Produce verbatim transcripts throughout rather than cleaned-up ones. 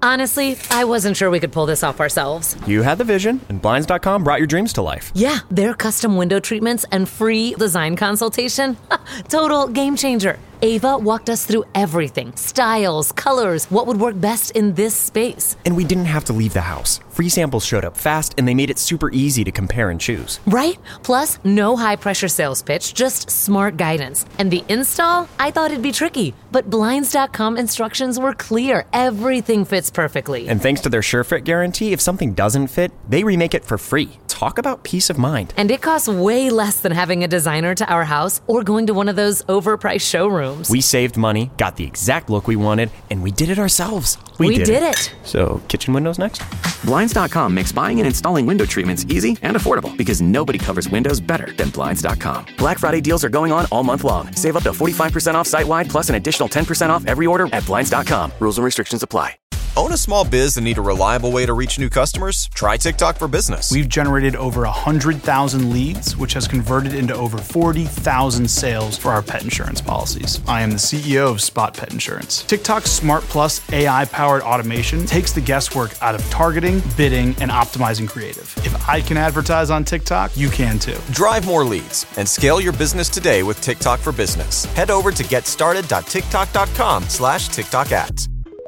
Honestly, I wasn't sure we could pull this off ourselves. You had the vision, and Blinds dot com brought your dreams to life. Yeah, their custom window treatments and free design consultation. Total game changer. Ava walked us through everything. Styles, colors, what would work best in this space. And we didn't have to leave the house. Free samples showed up fast, and they made it super easy to compare and choose. Right? Plus, no high-pressure sales pitch, just smart guidance. And the install? I thought it'd be tricky, but Blinds dot com instructions were clear. Everything fits perfectly. And thanks to their SureFit guarantee, if something doesn't fit, they remake it for free. Talk about peace of mind. And it costs way less than having a designer to our house or going to one of those overpriced showrooms. We saved money, got the exact look we wanted, and we did it ourselves. We, we did, did it. it. So, kitchen windows next? Blinds dot com makes buying and installing window treatments easy and affordable because nobody covers windows better than Blinds dot com. Black Friday deals are going on all month long. Save up to forty-five percent off site-wide plus an additional ten percent off every order at Blinds dot com. Rules and restrictions apply. Own a small biz and need a reliable way to reach new customers? Try TikTok for Business. We've generated over one hundred thousand leads, which has converted into over forty thousand sales for our pet insurance policies. I am the C E O of Spot Pet Insurance. TikTok's Smart Plus A I-powered automation takes the guesswork out of targeting, bidding, and optimizing creative. If I can advertise on TikTok, you can too. Drive more leads and scale your business today with TikTok for Business. Head over to getstarted dot tiktok dot com slash TikTok ads.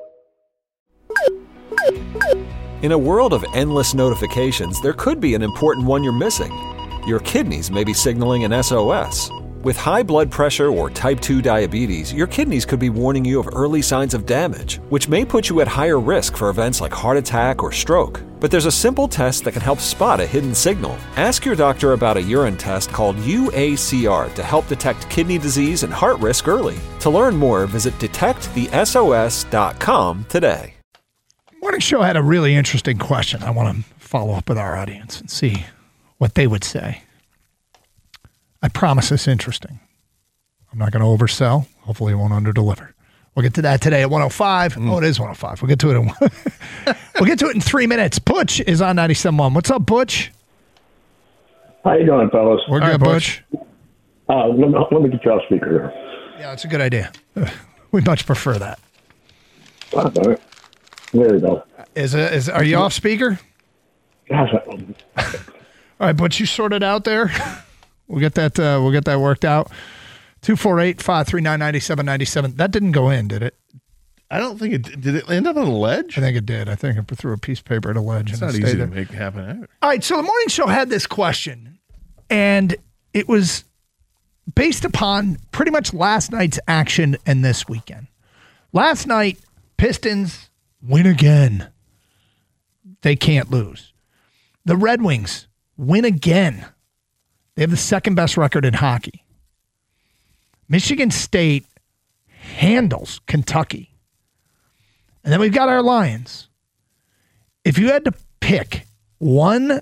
In a world of endless notifications, there could be an important one you're missing. Your kidneys may be signaling an S O S. With high blood pressure or type two diabetes, your kidneys could be warning you of early signs of damage, which may put you at higher risk for events like heart attack or stroke. But there's a simple test that can help spot a hidden signal. Ask your doctor about a urine test called U A C R to help detect kidney disease and heart risk early. To learn more, visit detect the S O S dot com today. Morning Show had a really interesting question. I want to follow up with our audience and see what they would say. I promise it's interesting. I'm not going to oversell. Hopefully it won't underdeliver. We'll get to that today at one oh five. Mm. Oh, it is one oh five. We'll get to it in We'll get to it in three minutes. Butch is on ninety-seven point one. What's up, Butch? How you doing, fellas? We're good, right, Butch. Uh, let, me, let me get you off speaker here. Yeah, that's a good idea. We much prefer that. All right. There we go. Is it, is are you off speaker? All right, but you sort it out there. We'll get that. Uh, we'll get that worked out. Two four eight five three nine ninety seven ninety seven. That didn't go in, did it? I don't think it did. Did it end up on a ledge? I think it did. I think it threw a piece of paper at a ledge. It's and not it easy there. to make happen either. All right, so the morning show had this question, and it was based upon pretty much last night's action and this weekend. Last night, Pistons win again. They can't lose. The Red Wings win again. They have the second best record in hockey. Michigan State handles Kentucky. And then we've got our Lions. If you had to pick one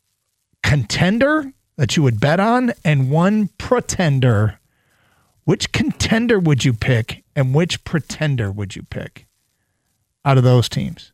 contender that you would bet on and one pretender, which contender would you pick and which pretender would you pick out of those teams?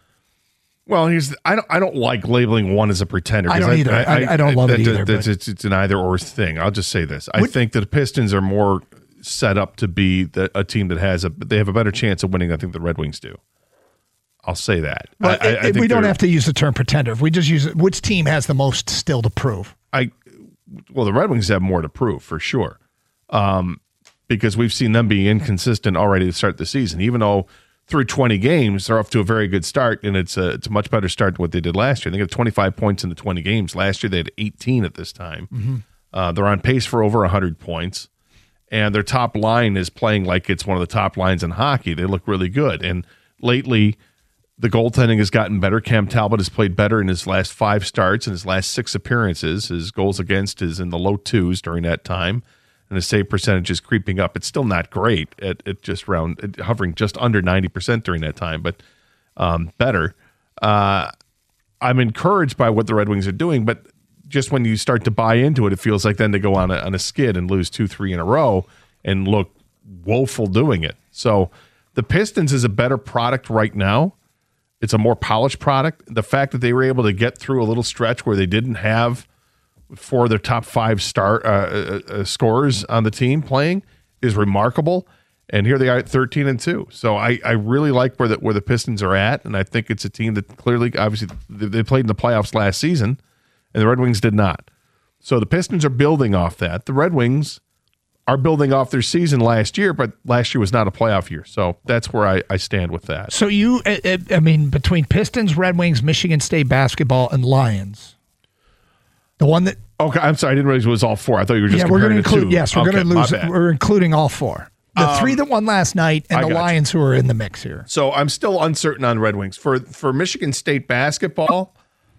Well, here's the, I don't I don't like labeling one as a pretender. I don't I, either. I, I, I don't love it either. It's, it's, it's an either or thing. I'll just say this: I would, think that the Pistons are more set up to be the, a team that has a they have a better chance of winning. I think the Red Wings do. I'll say that. But I, I, I think we don't have to use the term pretender. If we just use it, which team has the most still to prove? I well, the Red Wings have more to prove for sure, um, because we've seen them be inconsistent already to start the season, even though. Through twenty games, they're off to a very good start, and it's a it's a much better start than what they did last year. They got twenty-five points in the twenty games. Last year, they had eighteen at this time. Mm-hmm. Uh, they're on pace for over one hundred points, and their top line is playing like it's one of the top lines in hockey. They look really good, and lately, the goaltending has gotten better. Cam Talbot has played better in his last five starts and his last six appearances. His goals against is in the low twos during that time. And the save percentage is creeping up. It's still not great at, at just around at hovering just under ninety percent during that time, but um, better. Uh, I'm encouraged by what the Red Wings are doing, but just when you start to buy into it, it feels like then they go on a, on a skid and lose two, three in a row and look woeful doing it. So the Pistons is a better product right now. It's a more polished product. The fact that they were able to get through a little stretch where they didn't have four of their top five star uh, uh, uh, scorers on the team playing is remarkable. And here they are at thirteen and two. So I, I really like where the where the Pistons are at, and I think it's a team that clearly, obviously, they played in the playoffs last season, and the Red Wings did not. So the Pistons are building off that. The Red Wings are building off their season last year, but last year was not a playoff year. So that's where I, I stand with that. So you, I, I mean, between Pistons, Red Wings, Michigan State basketball, and Lions, the one that okay, I'm sorry, I didn't realize it was all four. I thought you were just yeah, we're going to include two. yes, we're okay, going to lose. We're including all four. The um, three that won last night and the Lions you. who are in the mix here. So I'm still uncertain on Red Wings. For for Michigan State basketball,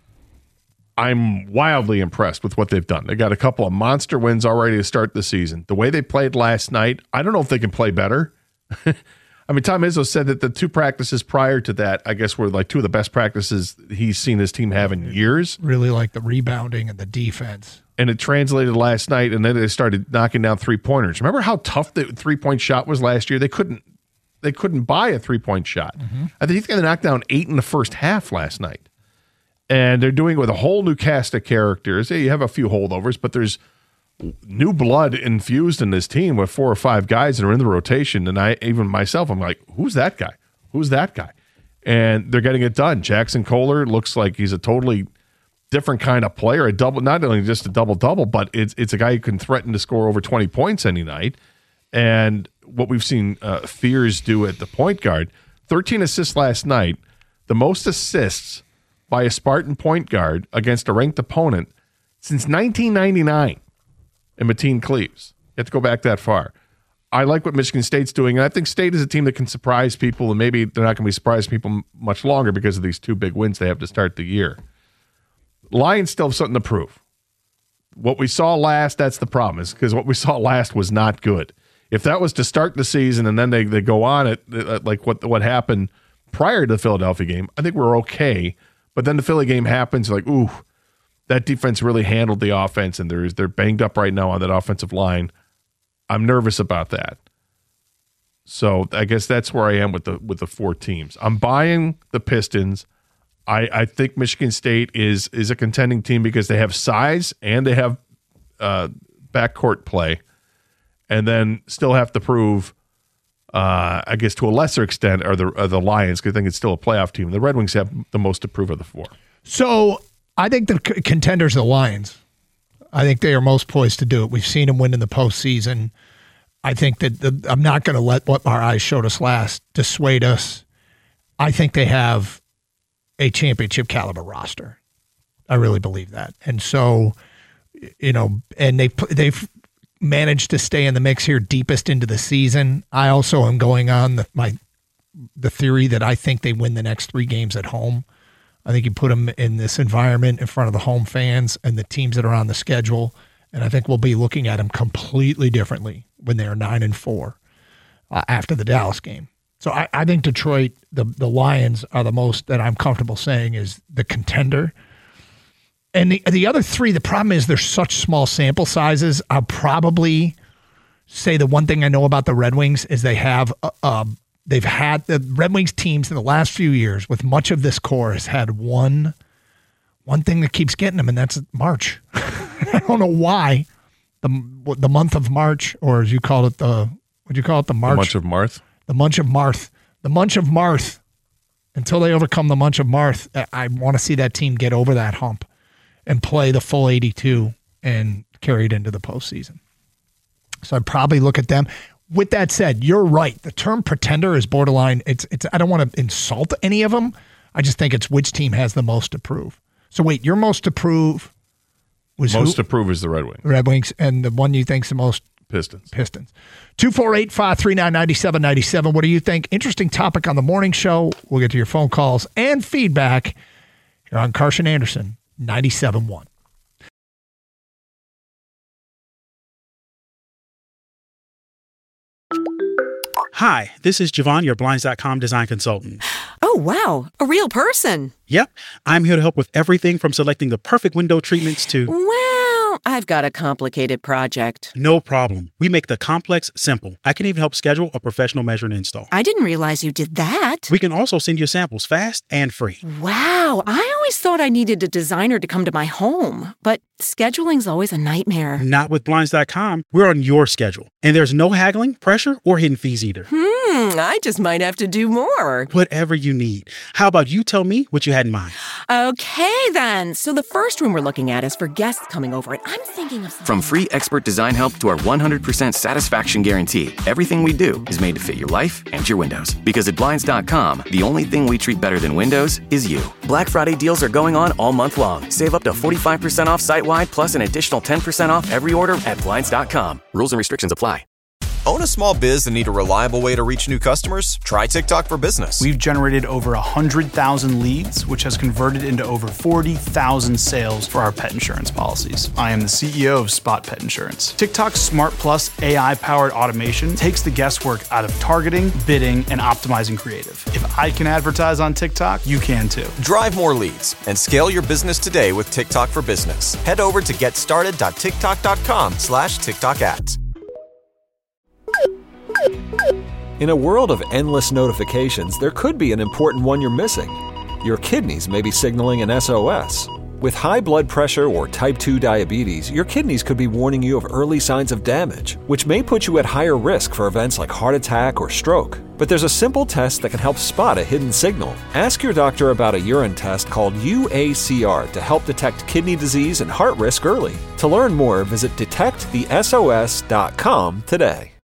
I'm wildly impressed with what they've done. They got a couple of monster wins already to start the season. The way they played last night, I don't know if they can play better. I mean, Tom Izzo said that the two practices prior to that, I guess, were like two of the best practices he's seen his team have in years. Really like the rebounding and the defense. And it translated last night, and then they started knocking down three-pointers. Remember how tough the three-point shot was last year? They couldn't they couldn't buy a three-point shot. Mm-hmm. I think they knocked down eight in the first half last night. And they're doing it with a whole new cast of characters. Hey, you have a few holdovers, but there's new blood infused in this team with four or five guys that are in the rotation. And I, even myself, I'm like, who's that guy? Who's that guy? And they're getting it done. Jackson Kohler looks like he's a totally different kind of player, a double, not only just a double-double, but it's it's a guy who can threaten to score over twenty points any night. And what we've seen uh, Fears do at the point guard, thirteen assists last night, the most assists by a Spartan point guard against a ranked opponent since nineteen ninety-nine in Mateen Cleaves. You have to go back that far. I like what Michigan State's doing, and I think State is a team that can surprise people, and maybe they're not going to be surprising people much longer because of these two big wins they have to start the year. Lions still have something to prove. What we saw last, that's the problem, is because what we saw last was not good. If that was to start the season and then they, they go on it, uh, like what what happened prior to the Philadelphia game, I think we're okay. But then the Philly game happens, like, ooh, that defense really handled the offense, and they're, they're banged up right now on that offensive line. I'm nervous about that. So I guess that's where I am with the with the four teams. I'm buying the Pistons. I, I think Michigan State is is a contending team because they have size and they have uh, backcourt play, and then still have to prove, uh, I guess to a lesser extent, are the are the Lions, because I think it's still a playoff team. The Red Wings have the most to prove of the four. So I think the c- contenders are the Lions. I think they are most poised to do it. We've seen them win in the postseason. I think that the, I'm not going to let what our eyes showed us last dissuade us. I think they have a championship caliber roster. I really believe that. And so, you know, and they, they've managed to stay in the mix here deepest into the season. I also am going on the, my, the theory that I think they win the next three games at home. I think you put them in this environment in front of the home fans and the teams that are on the schedule. And I think we'll be looking at them completely differently when they are nine and four uh, after the Dallas game. So I, I think Detroit, the, the Lions are the most that I'm comfortable saying is the contender. And the the other three, the problem is they're such small sample sizes. I'll probably say the one thing I know about the Red Wings is they have uh, um, they've had the Red Wings teams in the last few years with much of this core has had one one thing that keeps getting them, and that's March. I don't know why the the month of March, or as you call it, the what do you call it, the March, the Munch of Marth. The Munch of Marth. The Munch of Marth. Until they overcome the Munch of Marth, I want to see that team get over that hump and play the full eighty-two and carry it into the postseason. So I'd probably look at them. With that said, you're right. The term pretender is borderline. It's it's. I don't want to insult any of them. I just think it's which team has the most to prove. So wait, your most to prove was most who? to prove is the Red Wings. Red Wings, and the one you think's the most Pistons. Pistons. two four eight, five three nine, nine seven nine seven. What do you think? Interesting topic on the morning show. We'll get to your phone calls and feedback here on Carson Anderson, ninety-seven point one. Hi, this is Javon, your Blinds dot com design consultant. Oh, wow. A real person. Yep. I'm here to help with everything from selecting the perfect window treatments to... Wow. I've got a complicated project. No problem. We make the complex simple. I can even help schedule a professional measure and install. I didn't realize you did that. We can also send you samples fast and free. Wow, I always thought I needed a designer to come to my home, but scheduling's always a nightmare. Not with Blinds dot com. We're on your schedule, and there's no haggling, pressure, or hidden fees either. Hmm, I just might have to do more. Whatever you need. How about you tell me what you had in mind? Okay, then. So the first room we're looking at is for guests coming over, and I'm thinking of something. From free expert design help to our one hundred percent satisfaction guarantee, everything we do is made to fit your life and your windows. Because at Blinds dot com, the only thing we treat better than windows is you. Black Friday deals are going on all month long. Save up to forty-five percent off site-wide, plus an additional ten percent off every order at Blinds dot com. Rules and restrictions apply. Own a small biz and need a reliable way to reach new customers? Try TikTok for Business. We've generated over one hundred thousand leads, which has converted into over forty thousand sales for our pet insurance policies. I am the C E O of Spot Pet Insurance. TikTok's Smart Plus A I-powered automation takes the guesswork out of targeting, bidding, and optimizing creative. If I can advertise on TikTok, you can too. Drive more leads and scale your business today with TikTok for Business. Head over to getstarted.tiktok.com slash TikTok ads. In a world of endless notifications, there could be an important one you're missing. Your kidneys may be signaling an S O S. With high blood pressure or type two diabetes, your kidneys could be warning you of early signs of damage, which may put you at higher risk for events like heart attack or stroke. But there's a simple test that can help spot a hidden signal. Ask your doctor about a urine test called U A C R to help detect kidney disease and heart risk early. To learn more, visit detect the S O S dot com today.